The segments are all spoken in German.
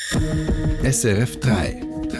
SRF 3.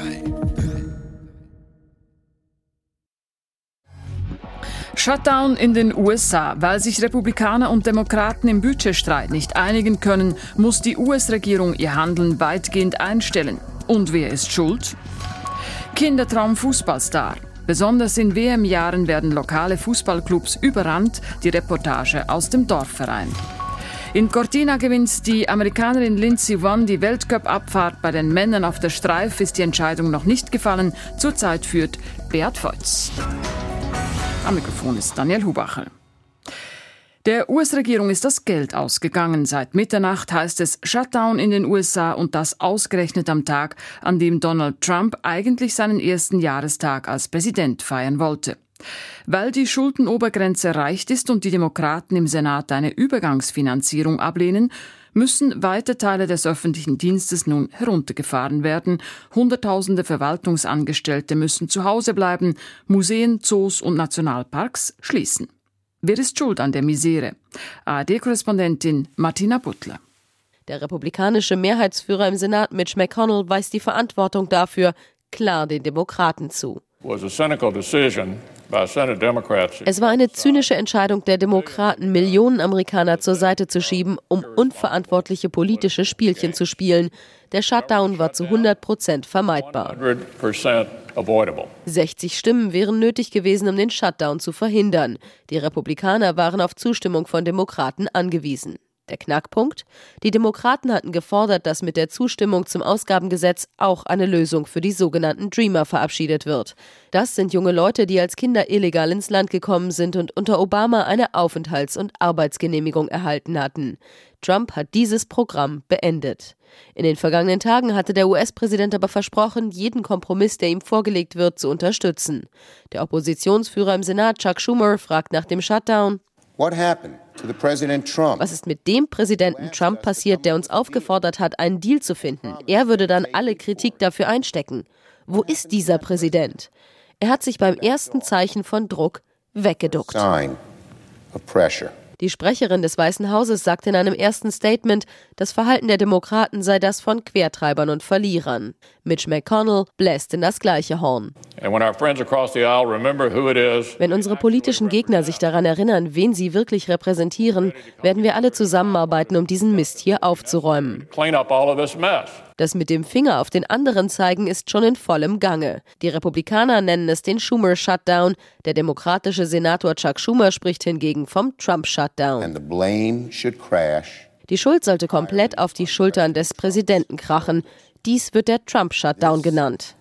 Shutdown in den USA. Weil sich Republikaner und Demokraten im Budgetstreit nicht einigen können, muss die US-Regierung ihr Handeln weitgehend einstellen. Und wer ist schuld? Kindertraum Fußballstar. Besonders in WM-Jahren werden lokale Fußballclubs überrannt, die Reportage aus dem Dorfverein. In Cortina gewinnt die Amerikanerin Lindsey Vonn die Weltcup-Abfahrt. Bei den Männern auf der Streif ist die Entscheidung noch nicht gefallen. Zurzeit führt Beat Feutz. Am Mikrofon ist Daniel Hubacher. Der US-Regierung ist das Geld ausgegangen. Seit Mitternacht heißt es Shutdown in den USA und das ausgerechnet am Tag, an dem Donald Trump eigentlich seinen ersten Jahrestag als Präsident feiern wollte. Weil die Schuldenobergrenze erreicht ist und die Demokraten im Senat eine Übergangsfinanzierung ablehnen, müssen weite Teile des öffentlichen Dienstes nun heruntergefahren werden. Hunderttausende Verwaltungsangestellte müssen zu Hause bleiben, Museen, Zoos und Nationalparks schließen. Wer ist schuld an der Misere? ARD-Korrespondentin Martina Butler. Der republikanische Mehrheitsführer im Senat Mitch McConnell weist die Verantwortung dafür klar den Demokraten zu. Es war eine zynische Entscheidung der Demokraten, Millionen Amerikaner zur Seite zu schieben, um unverantwortliche politische Spielchen zu spielen. Der Shutdown war zu 100% vermeidbar. 60 Stimmen wären nötig gewesen, um den Shutdown zu verhindern. Die Republikaner waren auf Zustimmung von Demokraten angewiesen. Der Knackpunkt? Die Demokraten hatten gefordert, dass mit der Zustimmung zum Ausgabengesetz auch eine Lösung für die sogenannten Dreamer verabschiedet wird. Das sind junge Leute, die als Kinder illegal ins Land gekommen sind und unter Obama eine Aufenthalts- und Arbeitsgenehmigung erhalten hatten. Trump hat dieses Programm beendet. In den vergangenen Tagen hatte der US-Präsident aber versprochen, jeden Kompromiss, der ihm vorgelegt wird, zu unterstützen. Der Oppositionsführer im Senat, Chuck Schumer, fragt nach dem Shutdown: Was ist mit dem Präsidenten Trump passiert, der uns aufgefordert hat, einen Deal zu finden? Er würde dann alle Kritik dafür einstecken. Wo ist dieser Präsident? Er hat sich beim ersten Zeichen von Druck weggeduckt. Die Sprecherin des Weißen Hauses sagte in einem ersten Statement, das Verhalten der Demokraten sei das von Quertreibern und Verlierern. Mitch McConnell bläst in das gleiche Horn. Wenn unsere politischen Gegner sich daran erinnern, wen sie wirklich repräsentieren, werden wir alle zusammenarbeiten, um diesen Mist hier aufzuräumen. Das mit dem Finger auf den anderen zeigen ist schon in vollem Gange. Die Republikaner nennen es den Schumer-Shutdown. Der demokratische Senator Chuck Schumer spricht hingegen vom Trump-Shutdown. Die Schuld sollte komplett auf die Schultern des Präsidenten krachen. Dies wird der Trump-Shutdown genannt.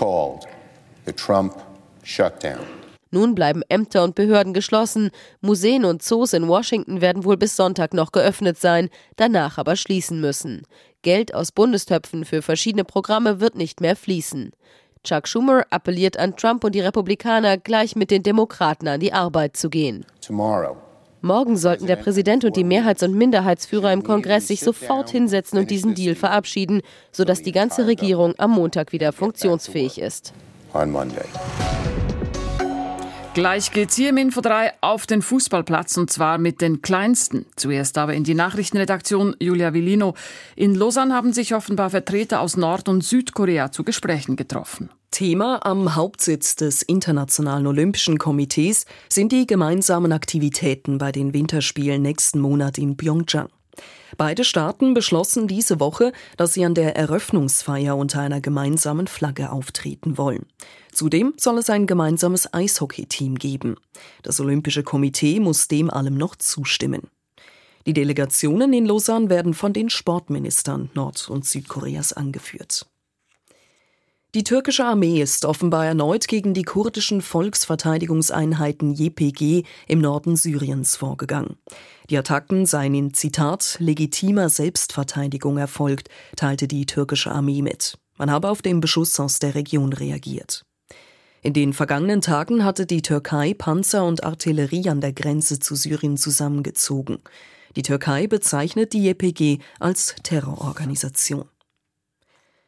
Nun bleiben Ämter und Behörden geschlossen. Museen und Zoos in Washington werden wohl bis Sonntag noch geöffnet sein, danach aber schließen müssen. Geld aus Bundestöpfen für verschiedene Programme wird nicht mehr fließen. Chuck Schumer appelliert an Trump und die Republikaner, gleich mit den Demokraten an die Arbeit zu gehen. Morgen sollten der Präsident und die Mehrheits- und Minderheitsführer im Kongress sich sofort hinsetzen und diesen Deal verabschieden, sodass die ganze Regierung am Montag wieder funktionsfähig ist. Gleich geht's hier im Info 3 auf den Fußballplatz und zwar mit den Kleinsten. Zuerst aber in die Nachrichtenredaktion Julia Villino. In Lausanne haben sich offenbar Vertreter aus Nord- und Südkorea zu Gesprächen getroffen. Thema am Hauptsitz des Internationalen Olympischen Komitees sind die gemeinsamen Aktivitäten bei den Winterspielen nächsten Monat in Pyeongchang. Beide Staaten beschlossen diese Woche, dass sie an der Eröffnungsfeier unter einer gemeinsamen Flagge auftreten wollen. Zudem soll es ein gemeinsames Eishockey-Team geben. Das Olympische Komitee muss dem allem noch zustimmen. Die Delegationen in Lausanne werden von den Sportministern Nord- und Südkoreas angeführt. Die türkische Armee ist offenbar erneut gegen die kurdischen Volksverteidigungseinheiten YPG im Norden Syriens vorgegangen. Die Attacken seien in, Zitat, legitimer Selbstverteidigung erfolgt, teilte die türkische Armee mit. Man habe auf den Beschuss aus der Region reagiert. In den vergangenen Tagen hatte die Türkei Panzer und Artillerie an der Grenze zu Syrien zusammengezogen. Die Türkei bezeichnet die YPG als Terrororganisation.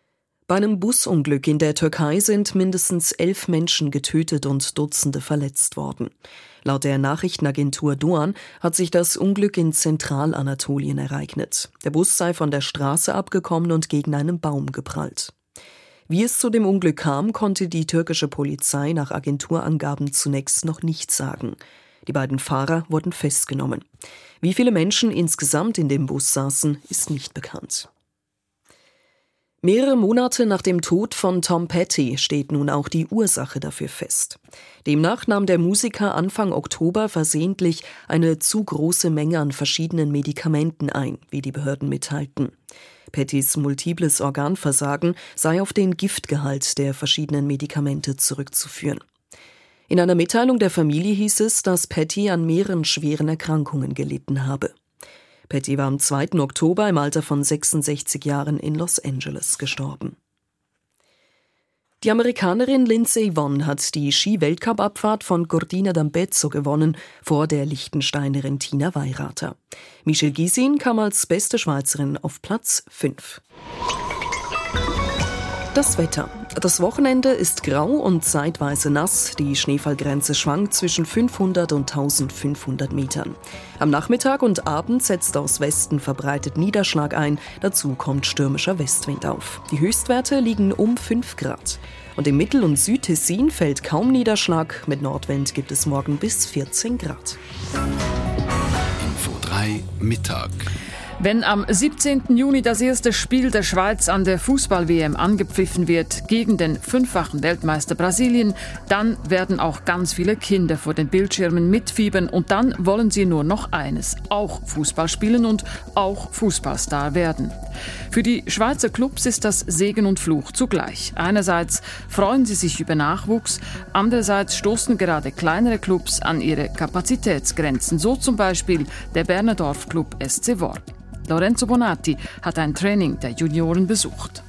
Bei einem Busunglück in der Türkei sind mindestens 11 Menschen getötet und Dutzende verletzt worden. Laut der Nachrichtenagentur Doğan hat sich das Unglück in Zentralanatolien ereignet. Der Bus sei von der Straße abgekommen und gegen einen Baum geprallt. Wie es zu dem Unglück kam, konnte die türkische Polizei nach Agenturangaben zunächst noch nicht sagen. Die beiden Fahrer wurden festgenommen. Wie viele Menschen insgesamt in dem Bus saßen, ist nicht bekannt. Mehrere Monate nach dem Tod von Tom Petty steht nun auch die Ursache dafür fest. Demnach nahm der Musiker Anfang Oktober versehentlich eine zu große Menge an verschiedenen Medikamenten ein, wie die Behörden mitteilten. Pettys multiples Organversagen sei auf den Giftgehalt der verschiedenen Medikamente zurückzuführen. In einer Mitteilung der Familie hieß es, dass Petty an mehreren schweren Erkrankungen gelitten habe. Petty war am 2. Oktober im Alter von 66 Jahren in Los Angeles gestorben. Die Amerikanerin Lindsey Vonn hat die Ski-Weltcup-Abfahrt von Cortina d'Ampezzo gewonnen, vor der Liechtensteinerin Tina Weirater. Michelle Gysin kam als beste Schweizerin auf Platz 5. Das Wetter. Das Wochenende ist grau und zeitweise nass. Die Schneefallgrenze schwankt zwischen 500 und 1500 Metern. Am Nachmittag und Abend setzt aus Westen verbreitet Niederschlag ein. Dazu kommt stürmischer Westwind auf. Die Höchstwerte liegen um 5 Grad. Und im Mittel- und Südtessin fällt kaum Niederschlag. Mit Nordwind gibt es morgen bis 14 Grad. Info 3 Mittag. Wenn am 17. Juni das erste Spiel der Schweiz an der Fußball-WM angepfiffen wird gegen den 5-fachen Weltmeister Brasilien, dann werden auch ganz viele Kinder vor den Bildschirmen mitfiebern und dann wollen sie nur noch eines, auch Fußball spielen und auch Fußballstar werden. Für die Schweizer Clubs ist das Segen und Fluch zugleich. Einerseits freuen sie sich über Nachwuchs, andererseits stoßen gerade kleinere Clubs an ihre Kapazitätsgrenzen, so zum Beispiel der Berner Dorfclub SC Worb. Lorenzo Bonatti hat ein Training der Junioren besucht.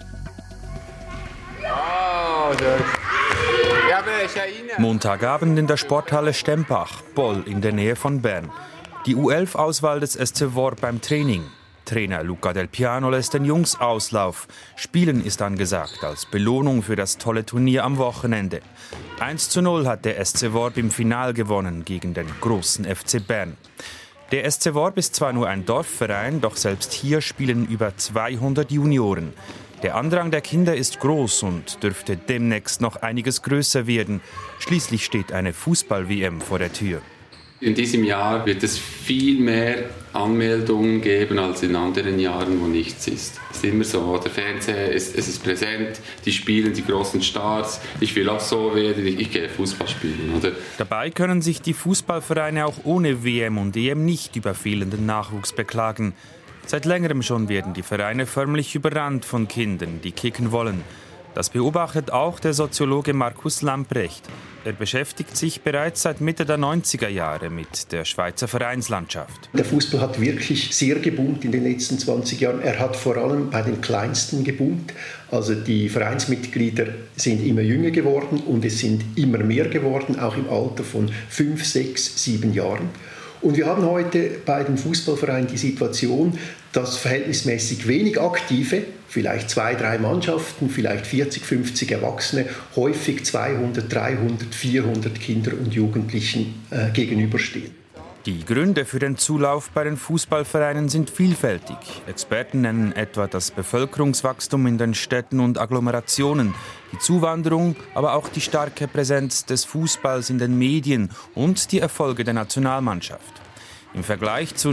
Montagabend in der Sporthalle Stempach, Boll in der Nähe von Bern. Die U11-Auswahl des SC Worb beim Training. Trainer Luca Del Piano lässt den Jungs Auslauf. Spielen ist angesagt, als Belohnung für das tolle Turnier am Wochenende. 1:0 hat der SC Worb im Final gewonnen gegen den großen FC Bern. Der SC Worb ist zwar nur ein Dorfverein, doch selbst hier spielen über 200 Junioren. Der Andrang der Kinder ist groß und dürfte demnächst noch einiges größer werden. Schließlich steht eine Fußball-WM vor der Tür. In diesem Jahr wird es viel mehr Anmeldungen geben als in anderen Jahren, wo nichts ist. Es ist immer so, der Fernseher ist präsent, die spielen die großen Stars. Ich will auch so werden, ich gehe Fußball spielen. Oder? Dabei können sich die Fußballvereine auch ohne WM und EM nicht über fehlenden Nachwuchs beklagen. Seit längerem schon werden die Vereine förmlich überrannt von Kindern, die kicken wollen. Das beobachtet auch der Soziologe Markus Lamprecht. Er beschäftigt sich bereits seit Mitte der 90er Jahre mit der Schweizer Vereinslandschaft. Der Fußball hat wirklich sehr geboomt in den letzten 20 Jahren. Er hat vor allem bei den Kleinsten geboomt. Also die Vereinsmitglieder sind immer jünger geworden und es sind immer mehr geworden, auch im Alter von 5, 6, 7 Jahren. Und wir haben heute bei den Fußballvereinen die Situation, dass verhältnismäßig wenig Aktive, vielleicht 2, 3 Mannschaften, vielleicht 40, 50 Erwachsene, häufig 200, 300, 400 Kinder und Jugendlichen gegenüberstehen. Die Gründe für den Zulauf bei den Fußballvereinen sind vielfältig. Experten nennen etwa das Bevölkerungswachstum in den Städten und Agglomerationen, die Zuwanderung, aber auch die starke Präsenz des Fußballs in den Medien und die Erfolge der Nationalmannschaft. Im Vergleich zu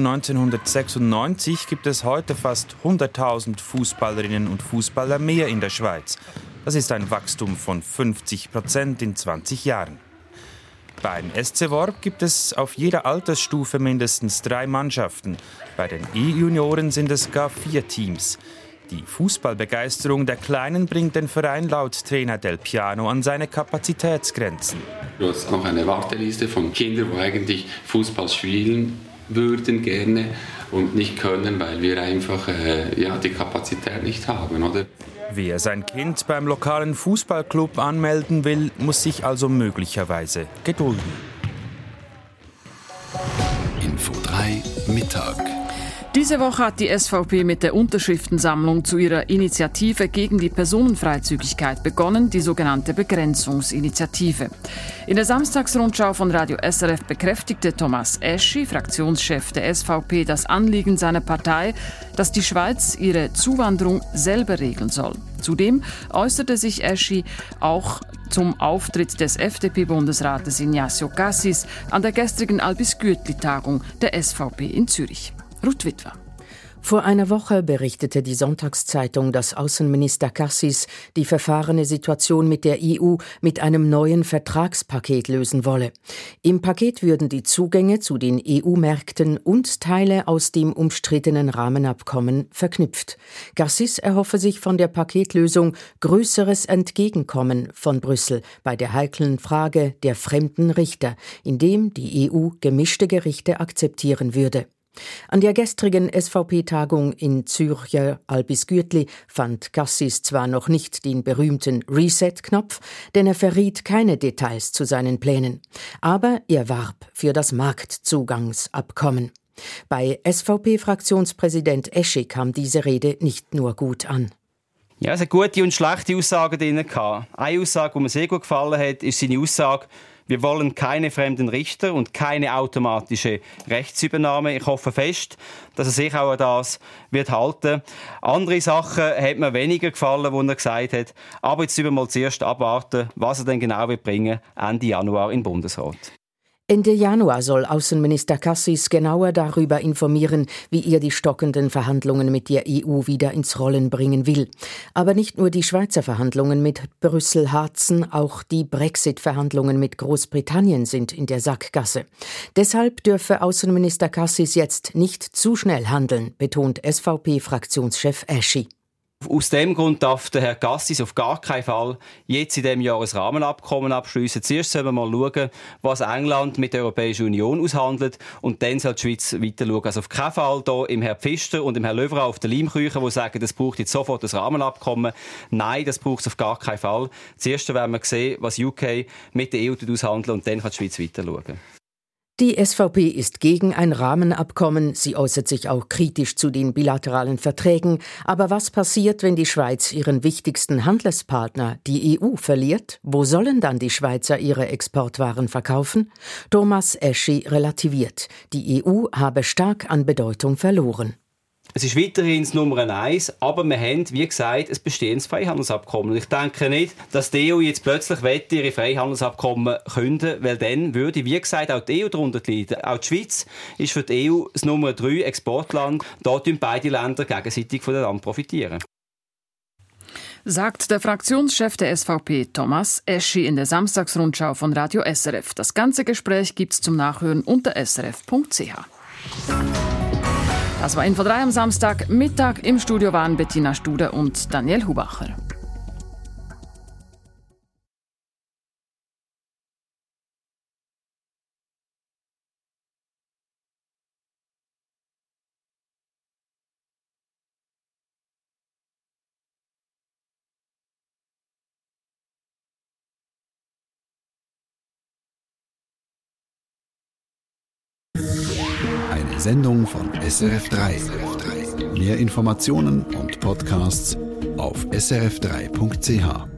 1996 gibt es heute fast 100.000 Fußballerinnen und Fußballer mehr in der Schweiz. Das ist ein Wachstum von 50% in 20 Jahren. Beim SC Worb gibt es auf jeder Altersstufe mindestens 3 Mannschaften. Bei den E-Junioren sind es gar 4 Teams. Die Fußballbegeisterung der Kleinen bringt den Verein laut Trainer Del Piano an seine Kapazitätsgrenzen. Du hast noch eine Warteliste von Kindern, die eigentlich Fußball spielen würden gerne und nicht können, weil wir einfach die Kapazität nicht haben, oder? Wer sein Kind beim lokalen Fußballclub anmelden will, muss sich also möglicherweise gedulden. Info 3 Mittag. Diese Woche hat die SVP mit der Unterschriftensammlung zu ihrer Initiative gegen die Personenfreizügigkeit begonnen, die sogenannte Begrenzungsinitiative. In der Samstagsrundschau von Radio SRF bekräftigte Thomas Eschi, Fraktionschef der SVP, das Anliegen seiner Partei, dass die Schweiz ihre Zuwanderung selber regeln soll. Zudem äußerte sich Eschi auch zum Auftritt des FDP-Bundesrates Ignazio Cassis an der gestrigen Albis-Güetli-Tagung der SVP in Zürich. Ruth Witwer. Vor einer Woche berichtete die Sonntagszeitung, dass Außenminister Cassis die verfahrene Situation mit der EU mit einem neuen Vertragspaket lösen wolle. Im Paket würden die Zugänge zu den EU-Märkten und Teile aus dem umstrittenen Rahmenabkommen verknüpft. Cassis erhoffe sich von der Paketlösung größeres Entgegenkommen von Brüssel bei der heiklen Frage der fremden Richter, indem die EU gemischte Gerichte akzeptieren würde. An der gestrigen SVP-Tagung in Zürcher Albis-Güetli fand Cassis zwar noch nicht den berühmten Reset-Knopf, denn er verriet keine Details zu seinen Plänen. Aber er warb für das Marktzugangsabkommen. Bei SVP-Fraktionspräsident Eschi kam diese Rede nicht nur gut an. Ja, es hat gute und schlechte Aussagen drin gehabt. Eine Aussage, die mir sehr gut gefallen hat, ist seine Aussage: Wir wollen keine fremden Richter und keine automatische Rechtsübernahme. Ich hoffe fest, dass er sich auch an das wird halten. Andere Sachen hat mir weniger gefallen, die er gesagt hat. Aber jetzt müssen wir mal zuerst abwarten, was er denn genau wird bringen Ende Januar im Bundesrat. Ende Januar soll Außenminister Cassis genauer darüber informieren, wie er die stockenden Verhandlungen mit der EU wieder ins Rollen bringen will. Aber nicht nur die Schweizer Verhandlungen mit Brüssel harzen, auch die Brexit-Verhandlungen mit Großbritannien sind in der Sackgasse. Deshalb dürfe Außenminister Cassis jetzt nicht zu schnell handeln, betont SVP-Fraktionschef Eschi. Aus dem Grund darf der Herr Cassis auf gar keinen Fall jetzt in diesem Jahr ein Rahmenabkommen abschliessen. Zuerst sollen wir mal schauen, was England mit der Europäischen Union aushandelt, und dann soll die Schweiz weiter schauen. Also auf keinen Fall hier im Herrn Pfister und im Herrn Löwra auf der Leimküche, die sagen, das braucht jetzt sofort ein Rahmenabkommen. Nein, das braucht es auf gar keinen Fall. Zuerst werden wir sehen, was UK mit der EU aushandelt, und dann kann die Schweiz weiter schauen. Die SVP ist gegen ein Rahmenabkommen. Sie äußert sich auch kritisch zu den bilateralen Verträgen. Aber was passiert, wenn die Schweiz ihren wichtigsten Handelspartner, die EU, verliert? Wo sollen dann die Schweizer ihre Exportwaren verkaufen? Thomas Eschi relativiert. Die EU habe stark an Bedeutung verloren. Es ist weiterhin das Nummer 1, aber wir haben, wie gesagt, ein bestehendes Freihandelsabkommen. Ich denke nicht, dass die EU jetzt plötzlich ihre Freihandelsabkommen künden, weil dann würde, wie gesagt, auch die EU darunter leiden. Auch die Schweiz ist für die EU das Nummer 3 Exportland. Da profitieren beide Länder gegenseitig voneinander profitieren. Sagt der Fraktionschef der SVP Thomas Eschi in der Samstagsrundschau von Radio SRF. Das ganze Gespräch gibt's zum Nachhören unter srf.ch. Das war Info 3 am Samstagmittag. Im Studio waren Bettina Studer und Daniel Hubacher. Eine Sendung von SRF3. Mehr Informationen und Podcasts auf srf3.ch.